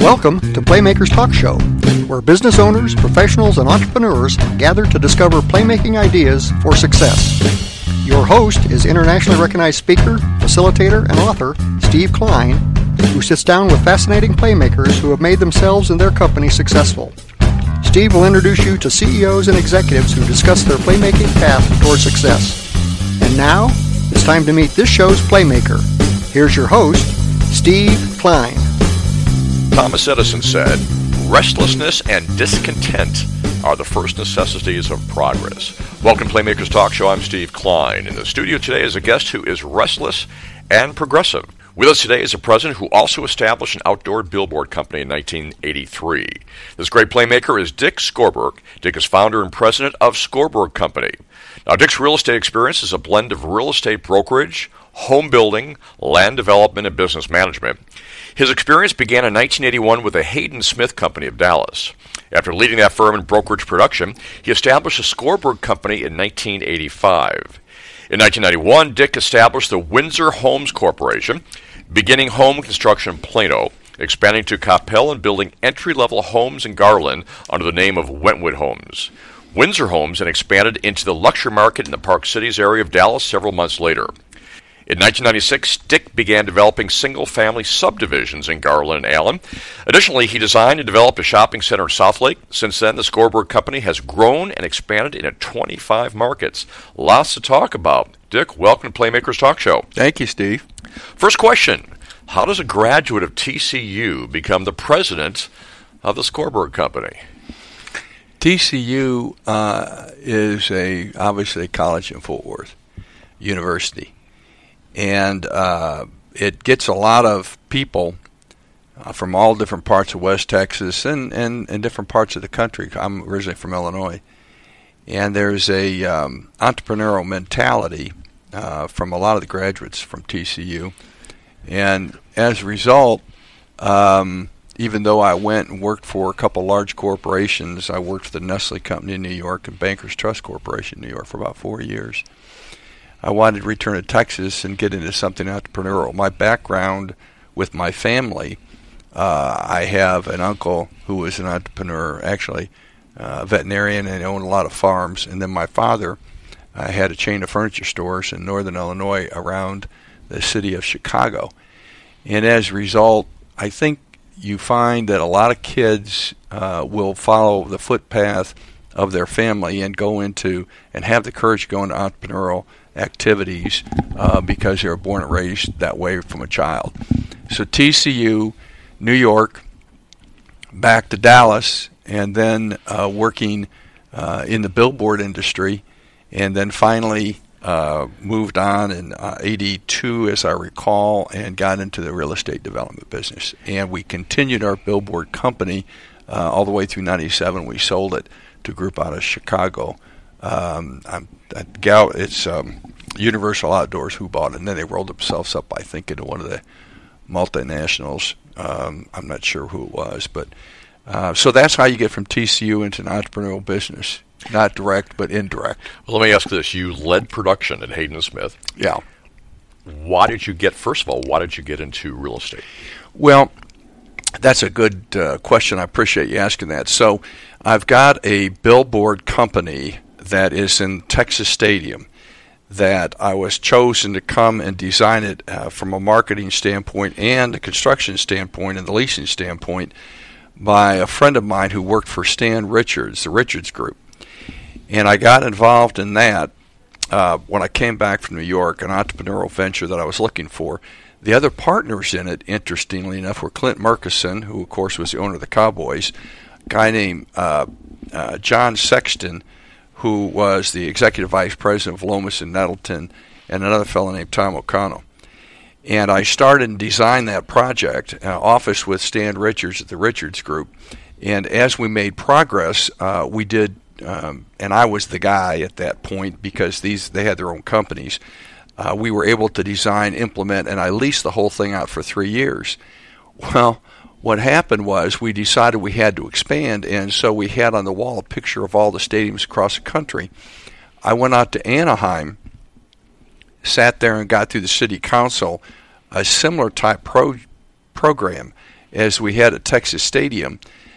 Welcome to Playmakers Talk Show, where business owners, professionals, and entrepreneurs gather to discover playmaking ideas for success. Your host is internationally recognized speaker, facilitator, and author Steve Klein, who sits down with fascinating playmakers who have made themselves and their company successful. Steve will introduce you to CEOs and executives who discuss their playmaking path toward success. And now, it's time to meet this show's playmaker. Here's your host, Steve Klein. Thomas Edison said, "Restlessness and discontent are the first necessities of progress." Welcome to Playmakers Talk Show. I'm Steve Klein. In the studio today is a guest who is restless and progressive. With us today is a president who also established an outdoor billboard company in 1983. This great playmaker is Dick Skorberg. Dick is founder and president of Skorberg Company. Now, Dick's real estate experience is a blend of real estate brokerage, home building, land development, and business management. His experience began in 1981 with the Hayden Smith Company of Dallas. After leading that firm in brokerage production, he established the Skorberg Company in 1985. In 1991, Dick established the Windsor Homes Corporation, beginning home construction in Plano, expanding to Coppell and building entry-level homes in Garland under the name of Wentwood Homes. Windsor Homes then expanded into the luxury market in the Park Cities area of Dallas several months later. In 1996, Dick began developing single-family subdivisions in Garland and Allen. Additionally, he designed and developed a shopping center in Southlake. Since then, the Skorberg Company has grown and expanded into 25 markets. Lots to talk about. Dick, welcome to Playmakers Talk Show. Thank you, Steve. First question, how does a graduate of TCU become the president of the Skorberg Company? TCU is obviously a college in Fort Worth University. And it gets a lot of people from all different parts of West Texas and different parts of the country. I'm originally from Illinois. And there's a entrepreneurial mentality from a lot of the graduates from TCU. And as a result, even though I went and worked for a couple large corporations, I worked for the Nestle Company in New York and Bankers Trust Corporation in New York for about 4 years. I wanted to return to Texas and get into something entrepreneurial. My background with my family, I have an uncle who was an entrepreneur, actually a veterinarian, and owned a lot of farms. And then my father had a chain of furniture stores in northern Illinois around the city of Chicago. And as a result, I think you find that a lot of kids will follow the footpath of their family and go into and have the courage to go into entrepreneurial activities because they were born and raised that way from a child. So TCU, New York, back to Dallas, and then working in the billboard industry, and then finally moved on in 82, as I recall, and got into the real estate development business. And we continued our billboard company all the way through 97. We sold it to a group out of Chicago. It's Universal Outdoors who bought it, and then they rolled themselves up, I think, into one of the multinationals. I'm not sure who it was, but so that's how you get from TCU into an entrepreneurial business. Not direct, but indirect. Well, let me ask this. You led production at Hayden Smith. Yeah. First of all, why did you get into real estate? Well, that's a good question. I appreciate you asking that. So I've got a billboard company that is in Texas Stadium that I was chosen to come and design it from a marketing standpoint and a construction standpoint and the leasing standpoint by a friend of mine who worked for Stan Richards, the Richards Group. And I got involved in that when I came back from New York, an entrepreneurial venture that I was looking for. The other partners in it, interestingly enough, were Clint Murkison, who, of course, was the owner of the Cowboys, a guy named John Sexton, who was the executive vice president of Lomas and Nettleton, and another fellow named Tom O'Connell. And I started and designed that project, office with Stan Richards at the Richards Group. And as we made progress, we did, and I was the guy at that point because they had their own companies. We were able to design, implement, and I leased the whole thing out for 3 years. Well, what happened was we decided we had to expand, and so we had on the wall a picture of all the stadiums across the country. I went out to Anaheim, sat there and got through the city council a similar type program, as we had at Texas Stadium,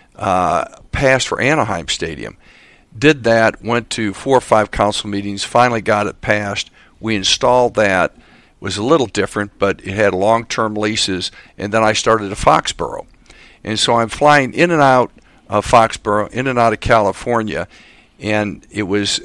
passed for Anaheim Stadium. Did that, went to 4 or 5 council meetings, finally got it passed. We installed that. It was a little different, but it had long-term leases, and then I started at Foxborough. And so I'm flying in and out of Foxborough, in and out of California, and it was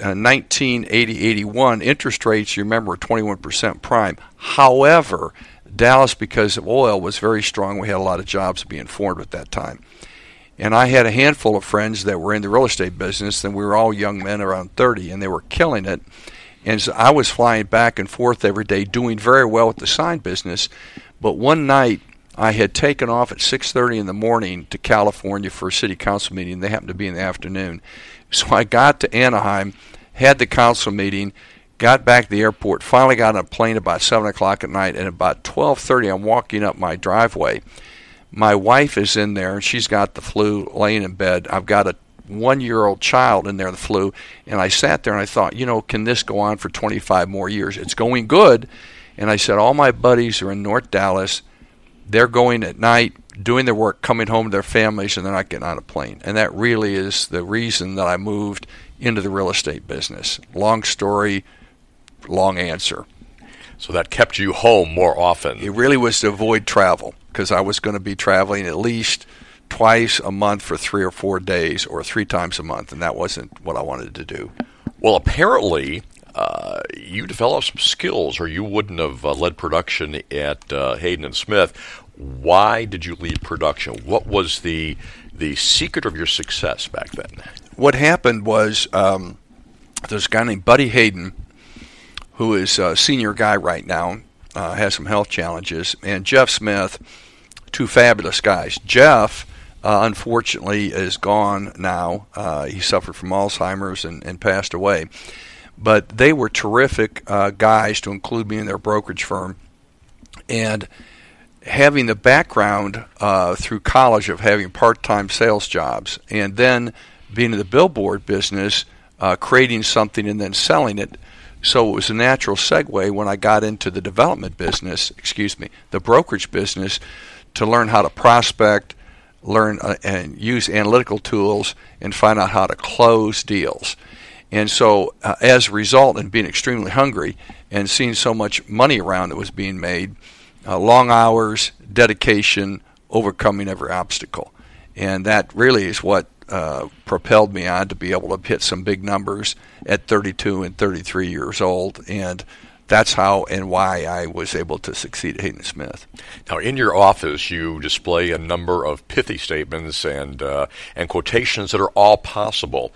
1980-81. Interest rates, you remember, 21% prime. However, Dallas, because of oil, was very strong. We had a lot of jobs being formed at that time. And I had a handful of friends that were in the real estate business, and we were all young men around 30, and they were killing it. And so I was flying back and forth every day, doing very well with the sign business. But one night, I had taken off at 6:30 in the morning to California for a city council meeting. They happened to be in the afternoon. So I got to Anaheim, had the council meeting, got back to the airport, finally got on a plane about 7 o'clock at night, and about 12:30 I'm walking up my driveway. My wife is in there, and she's got the flu, laying in bed. I've got a 1-year-old child in there, the flu, and I sat there and I thought, can this go on for 25 more years? It's going good. And I said, all my buddies are in North Dallas. They're going at night, doing their work, coming home to their families, and they're not getting on a plane. And that really is the reason that I moved into the real estate business. Long story, long answer. So that kept you home more often. It really was to avoid travel, because I was going to be traveling at least twice a month for 3 or 4 days, or 3 times a month, and that wasn't what I wanted to do. Well, apparently, you developed some skills, or you wouldn't have led production at Hayden and Smith. Why did you lead production? What was the secret of your success back then? What happened was there's a guy named Buddy Hayden, who is a senior guy right now, has some health challenges, and Jeff Smith, 2 fabulous guys. Jeff, unfortunately, is gone now. He suffered from Alzheimer's and passed away. But they were terrific guys to include me in their brokerage firm. And having the background through college of having part-time sales jobs, and then being in the billboard business, creating something and then selling it. So it was a natural segue when I got into the development business, the brokerage business, to learn how to prospect, learn and use analytical tools, and find out how to close deals. And so as a result, and being extremely hungry and seeing so much money around that was being made, long hours, dedication, overcoming every obstacle. And that really is what propelled me on to be able to hit some big numbers at 32 and 33 years old. And that's how and why I was able to succeed at Hayden Smith. Now, in your office, you display a number of pithy statements and quotations that are all possible.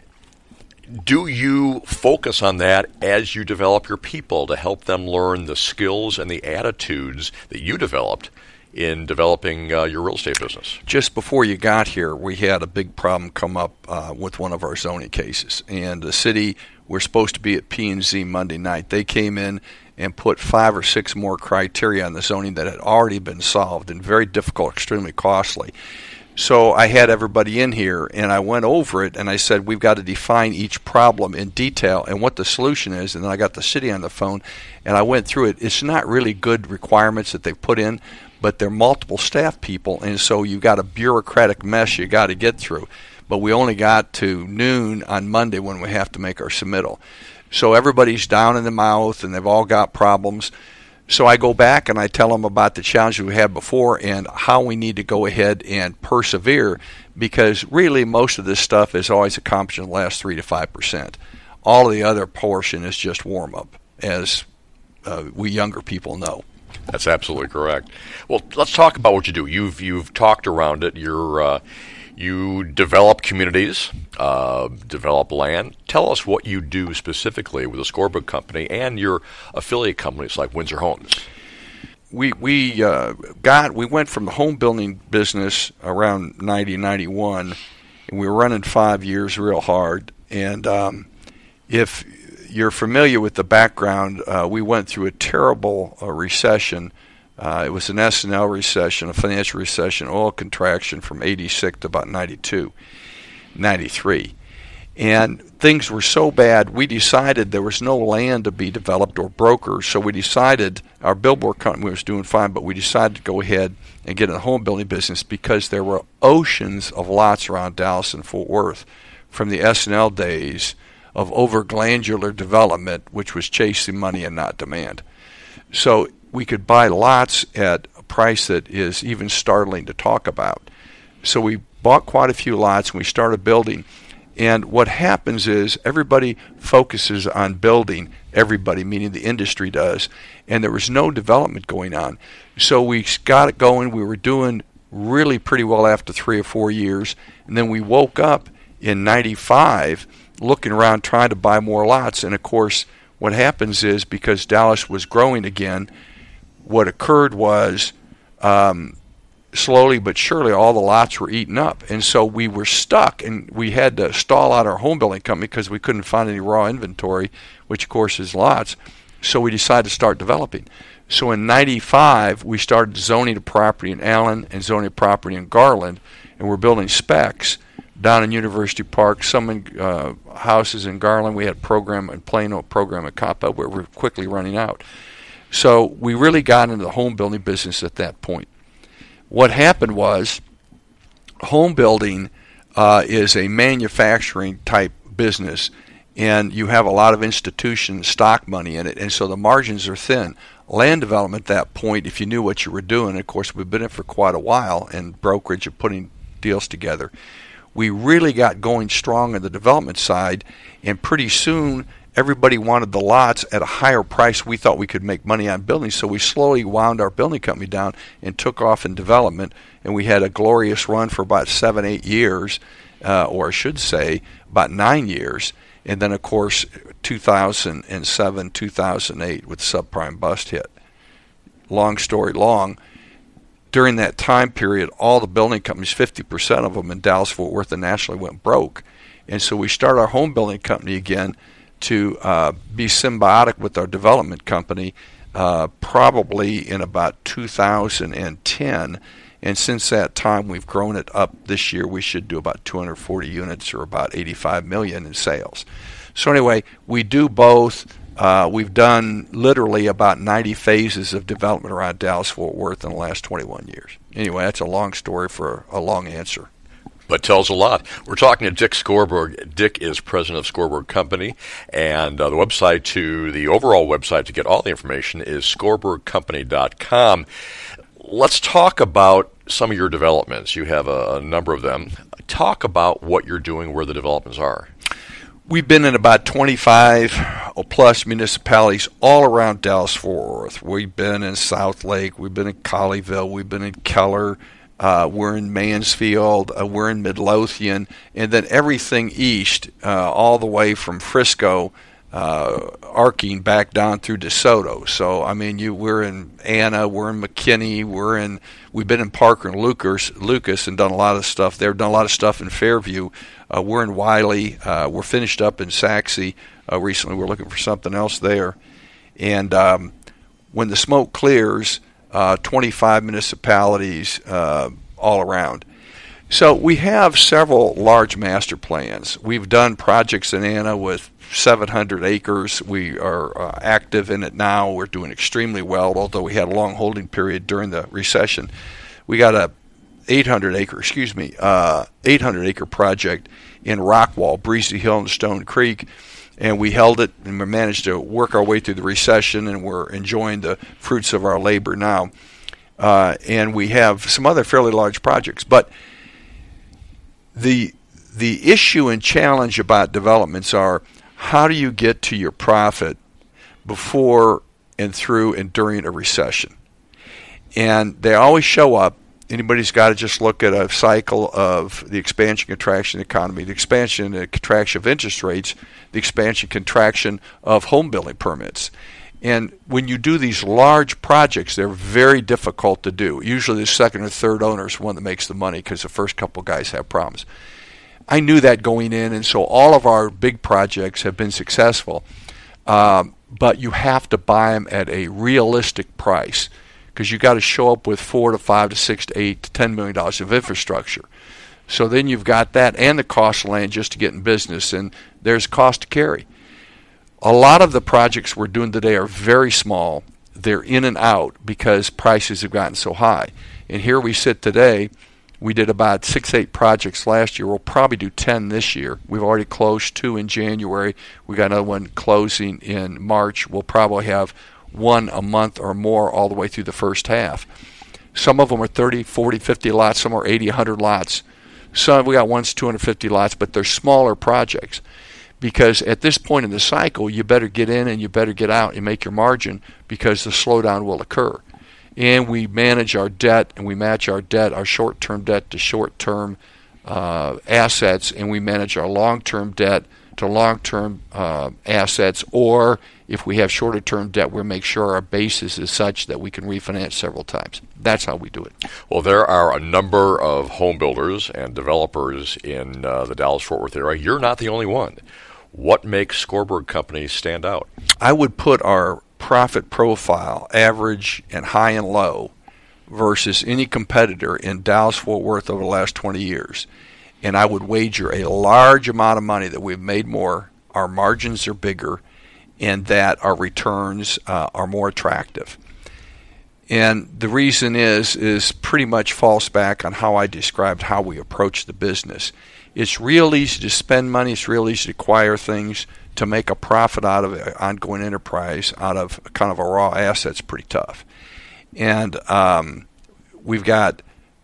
Do you focus on that as you develop your people to help them learn the skills and the attitudes that you developed in developing your real estate business? Just before you got here, we had a big problem come up with one of our zoning cases. And the city, we're supposed to be at P&Z Monday night. They came in and put 5 or 6 more criteria on the zoning that had already been solved, and very difficult, extremely costly. So I had everybody in here, and I went over it, and I said, we've got to define each problem in detail and what the solution is. And then I got the city on the phone, and I went through it. It's not really good requirements that they've put in, but they're multiple staff people, and so you've got a bureaucratic mess you got to get through. But we only got to noon on Monday when we have to make our submittal. So everybody's down in the mouth, and they've all got problems. So I go back and I tell them about the challenges we had before and how we need to go ahead and persevere, because really most of this stuff is always accomplished in the last 3 to 5%. All of the other portion is just warm-up, as we younger people know. That's absolutely correct. Well, let's talk about what you do. You've talked around it. You develop communities, develop land. Tell us what you do specifically with the Scorebook Company and your affiliate companies like Windsor Homes. We went from the home building business around 91, and we were running 5 years real hard. And if you're familiar with the background, we went through a terrible recession. It was an S&L recession, a financial recession, oil contraction from 86 to about 92, 93. And things were so bad, we decided there was no land to be developed or brokers. So we decided, our billboard company was doing fine, but we decided to go ahead and get in the home building business because there were oceans of lots around Dallas and Fort Worth from the S&L days of over-glandular development, which was chasing money and not demand. So we could buy lots at a price that is even startling to talk about. So we bought quite a few lots and we started building. And what happens is everybody focuses on building, everybody, meaning the industry does, and there was no development going on. So we got it going. We were doing really pretty well after 3 or 4 years, and then we woke up in 95 looking around trying to buy more lots. And, of course, what happens is because Dallas was growing again, what occurred was slowly but surely all the lots were eaten up, and so we were stuck, and we had to stall out our home building company because we couldn't find any raw inventory, which of course is lots. So we decided to start developing. So in 95 we started zoning a property in Allen and zoning a property in Garland, and we're building specs down in University Park, some in houses in Garland. We had a program in Plano, a program at Coppell, where we're quickly running out. So we really got into the home building business at that point. What happened was home building is a manufacturing type business, and you have a lot of institution stock money in it, and so the margins are thin. Land development at that point, if you knew what you were doing, of course we've been in it for quite a while, and brokerage of putting deals together, we really got going strong on the development side, and pretty soon everybody wanted the lots at a higher price. We thought we could make money on building, so we slowly wound our building company down and took off in development, and we had a glorious run for about 7-8 years, or I should say about 9 years, and then of course 2007, 2008 with subprime bust hit. Long story long, during that time period all the building companies, 50% of them in Dallas, Fort Worth and nationally, went broke, and so we started our home building company again to be symbiotic with our development company probably in about 2010, and since that time we've grown it up. This year we should do about 240 units or about $85 million in sales. So anyway, we do both. We've done literally about 90 phases of development around Dallas-Fort Worth in the last 21 years. Anyway, that's a long story for a long answer. But tells a lot. We're talking to Dick Skorborg. Dick is president of Skorborg Company, and the overall website to get all the information is skorborgcompany.com. Let's talk about some of your developments. You have a number of them. Talk about what you're doing, where the developments are. We've been in about 25 plus municipalities all around Dallas-Fort Worth. We've been in South Lake, we've been in Colleyville, we've been in Keller, we're in Mansfield, we're in Midlothian, and then everything east, all the way from Frisco, arcing back down through DeSoto. So I mean, we're in Anna, we're in McKinney, we've been in Parker and Lucas, and done a lot of stuff there. Done a lot of stuff in Fairview. We're in Wiley. We're finished up in Saxe recently. We're looking for something else there, and when the smoke clears, 25 municipalities all around. So we have several large master plans. We've done projects in Anna with 700 acres. We are active in it now. We're doing extremely well, although we had a long holding period during the recession. We got a 800-acre project in Rockwall, Breezy Hill and Stone Creek, and we held it, and we managed to work our way through the recession, and we're enjoying the fruits of our labor now. And we have some other fairly large projects. But the issue and challenge about developments are, how do you get to your profit before and through and during a recession? And they always show up. Anybody's got to just look at a cycle of the expansion, contraction of the economy, the expansion and contraction of interest rates, the expansion, contraction of home building permits. And when you do these large projects, they're very difficult to do. Usually the second or third owner is the one that makes the money because the first couple guys have problems. I knew that going in, and so all of our big projects have been successful. But you have to buy them at a realistic price, because you got to show up with $4 to $5 to $6 to $8 to $10 million of infrastructure. So then you've got that and the cost of land just to get in business, and there's cost to carry. A lot of the projects we're doing today are very small. They're in and out because prices have gotten so high. And here we sit today. We did about 6-8 projects last year. We'll probably do 10 this year. We've already closed 2 in January. We got another one closing in March. We'll probably have one a month or more all the way through the first half. Some of them are 30, 40, 50 lots. Some are 80, 100 lots. Some we got ones 250 lots, but they're smaller projects. Because at this point in the cycle, you better get in and you better get out and make your margin because the slowdown will occur. And we manage our debt and we match our debt, our short-term debt to short-term assets, and we manage our long-term debt to long-term assets, or if we have shorter-term debt, we'll make sure our basis is such that we can refinance several times. That's how we do it. Well, there are a number of home builders and developers in the Dallas-Fort Worth area. You're not the only one. What makes Skorberg Company stand out? I would put our profit profile, average and high and low, versus any competitor in Dallas-Fort Worth over the last 20 years. And I would wager a large amount of money that we've made more, our margins are bigger, and that our returns are more attractive. And the reason is pretty much falls back on how I described how we approach the business. It's real easy to spend money. It's real easy to acquire things. To make a profit out of an ongoing enterprise, out of kind of a raw asset's pretty tough. And we've got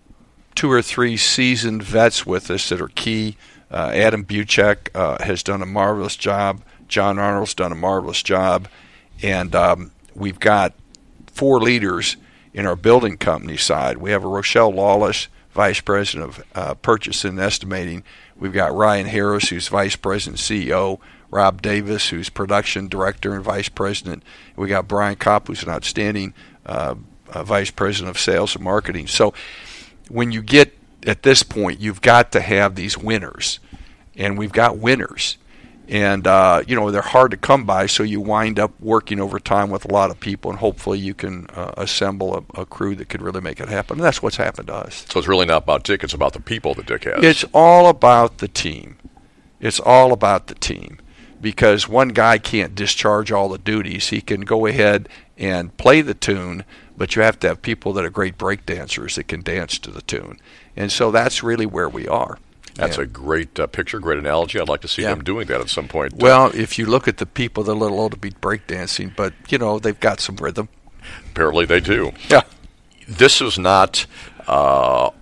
2 or 3 seasoned vets with us that are key. Adam Buchek has done a marvelous job. John Arnold's done a marvelous job. And we've got 4 leaders in our building company side. We have a Rochelle Lawless, Vice President of Purchasing and Estimating. We've got Ryan Harris, who's Vice President and CEO. Rob Davis, who's Production Director and Vice President. We got Brian Kopp, who's an outstanding Vice President of Sales and Marketing. So when you get at this point, you've got to have these winners. And we've got winners. And, they're hard to come by, so you wind up working over time with a lot of people, and hopefully you can assemble a crew that could really make it happen. And that's what's happened to us. So it's really not about Dick, it's about the people that Dick has. It's all about the team. It's all about the team. Because one guy can't discharge all the duties. He can go ahead and play the tune, but you have to have people that are great break dancers that can dance to the tune. And so that's really where we are. That's a great picture, great analogy. I'd like to see them doing that at some point. Well, if you look at the people, they're a little old to be breakdancing, but, they've got some rhythm. Apparently they do. Yeah. This is not all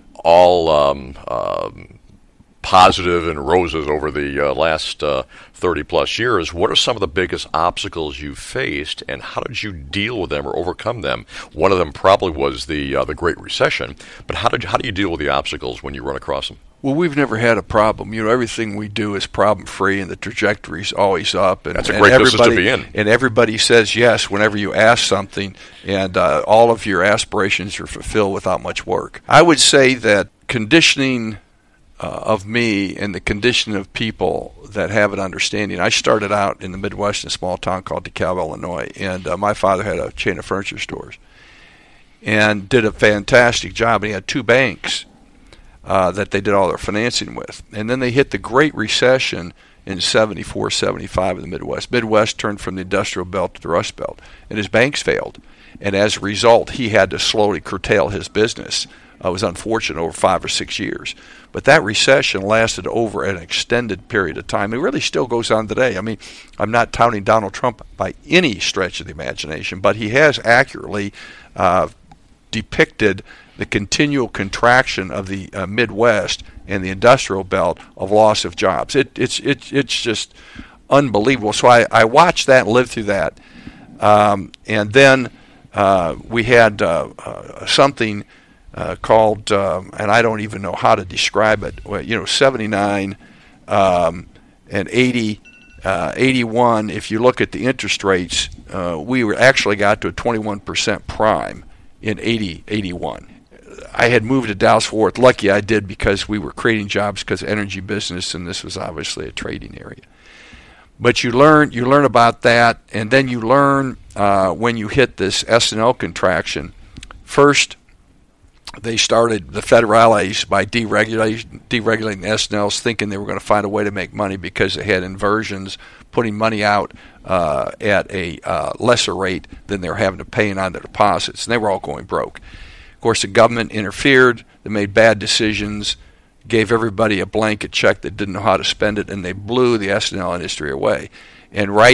positive and roses over the last 30-plus years. What are some of the biggest obstacles you faced, and how did you deal with them or overcome them? One of them probably was the Great Recession, but how do you deal with the obstacles when you run across them? Well, we've never had a problem. Everything we do is problem-free, and the trajectory's always up. And that's a great business to be in. And everybody says yes whenever you ask something, and all of your aspirations are fulfilled without much work. I would say that conditioning of me and the condition of people that have an understanding. I started out in the Midwest in a small town called DeKalb, Illinois, and my father had a chain of furniture stores and did a fantastic job. And he had 2 banks that they did all their financing with. And then they hit the Great Recession in 74, 75 in the Midwest. Midwest turned from the industrial belt to the Rust Belt, and his banks failed. And as a result, he had to slowly curtail his business. It was unfortunate over 5 or 6 years. But that recession lasted over an extended period of time. It really still goes on today. I mean, I'm not touting Donald Trump by any stretch of the imagination, but he has accurately depicted the continual contraction of the Midwest and the industrial belt of loss of jobs. It's just unbelievable. So I watched that and lived through that. And then we had something called, and I don't even know how to describe it, 79 and 80, 81, if you look at the interest rates, we actually got to a 21% prime in 81. I had moved to Dallas-Fort Worth. Lucky I did, because we were creating jobs because of energy business, and this was obviously a trading area. But you learn about that, and then you learn when you hit this S&L contraction. First, they started the federales by deregulating the S&Ls, thinking they were going to find a way to make money because they had inversions, putting money out at a lesser rate than they were having to pay in on their deposits, and they were all going broke. Of course, the government interfered. They made bad decisions, gave everybody a blanket check that didn't know how to spend it, and they blew the S&L industry away. And right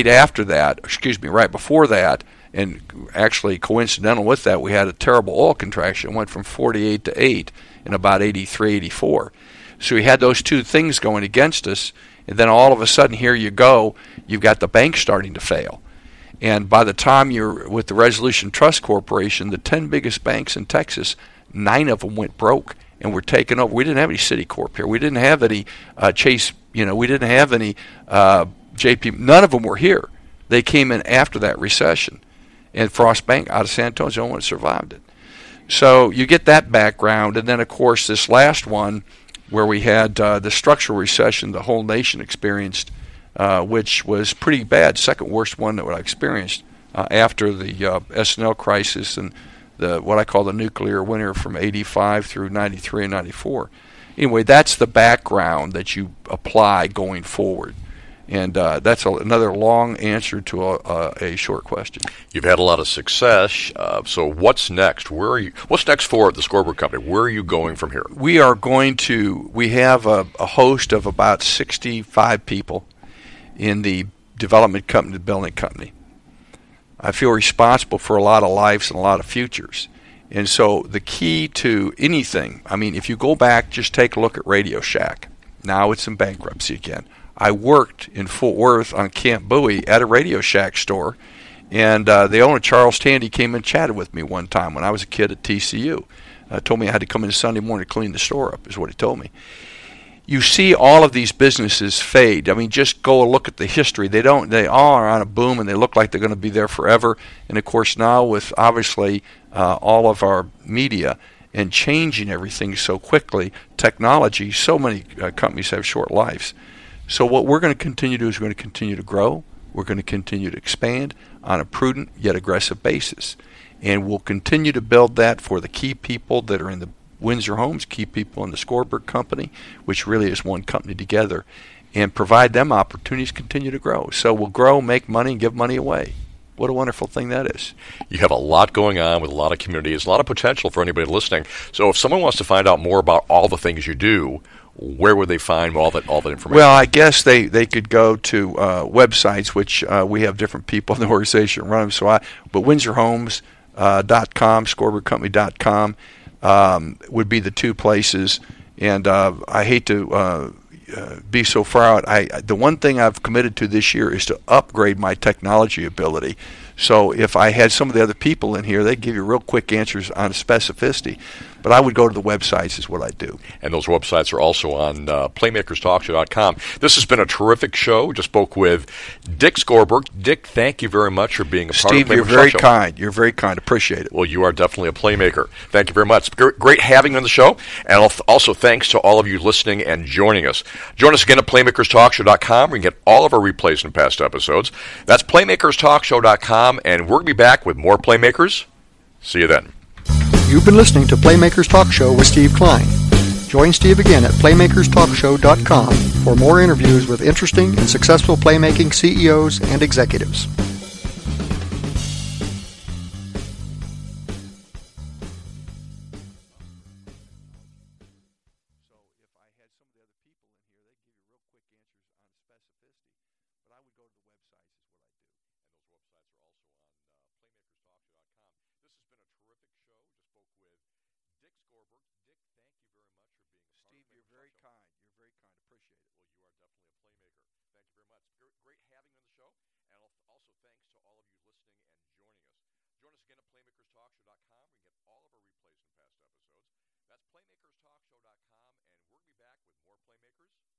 before that, and actually coincidental with that, we had a terrible oil contraction. It went from 48 to 8 in about 83, 84. So we had those two things going against us, and then all of a sudden, here you go, you've got the banks starting to fail. And by the time you're with the Resolution Trust Corporation, the 10 biggest banks in Texas, 9 of them went broke and were taken over. We didn't have any Citicorp here. We didn't have any Chase, we didn't have any JP. None of them were here. They came in after that recession. And Frost Bank out of San Antonio is the only one that survived it. So you get that background. And then, of course, this last one where we had the structural recession the whole nation experienced, which was pretty bad, second worst one that I experienced after the S&L crisis and what I call the nuclear winter from 85 through 93 and 94. Anyway, that's the background that you apply going forward. And that's another long answer to a short question. You've had a lot of success. So what's next? Where are you? What's next for the Scoreboard Company? Where are you going from here? We have a host of about 65 people in the development company, the building company. I feel responsible for a lot of lives and a lot of futures. And so the key to anything, if you go back, just take a look at Radio Shack. Now it's in bankruptcy again. I worked in Fort Worth on Camp Bowie at a Radio Shack store, and the owner, Charles Tandy, came and chatted with me one time when I was a kid at TCU. Told me I had to come in Sunday morning to clean the store up, is what he told me. You see all of these businesses fade. Just go and look at the history. They all are on a boom, and they look like they're going to be there forever. And, of course, now with, obviously, all of our media and changing everything so quickly, technology, so many companies have short lives. So what we're going to continue to do is we're going to continue to grow. We're going to continue to expand on a prudent yet aggressive basis. And we'll continue to build that for the key people that are in the Windsor Homes, key people in the Scoreboard Company, which really is one company together, and provide them opportunities to continue to grow. So we'll grow, make money, and give money away. What a wonderful thing that is. You have a lot going on with a lot of communities, a lot of potential for anybody listening. So if someone wants to find out more about all the things you do, where would they find all that information? Well, I guess they could go to websites, which we have different people in the organization run them. But WindsorHomes.com, ScoreboardCompany.com would be the two places. And I hate to be so far out. The one thing I've committed to this year is to upgrade my technology ability. So if I had some of the other people in here, they'd give you real quick answers on specificity. But I would go to the websites is what I do. And those websites are also on PlaymakersTalkShow.com. This has been a terrific show. We just spoke with Dick Scorberg. Dick, thank you very much for being a part of the Playmakers Steve, you're very kind. You're very kind. Appreciate it. Well, you are definitely a playmaker. Thank you very much. It's great having you on the show. And also thanks to all of you listening and joining us. Join us again at PlaymakersTalkShow.com. We can get all of our replays from past episodes. That's PlaymakersTalkShow.com. And we're going to be back with more Playmakers. See you then. You've been listening to Playmakers Talk Show with Steve Klein. Join Steve again at PlaymakersTalkShow.com for more interviews with interesting and successful playmaking CEOs and executives. Great having you on the show, and also thanks to all of you listening and joining us. Join us again at PlaymakersTalkShow.com. We can get all of our replays from past episodes. That's PlaymakersTalkShow.com, and we're going to be back with more Playmakers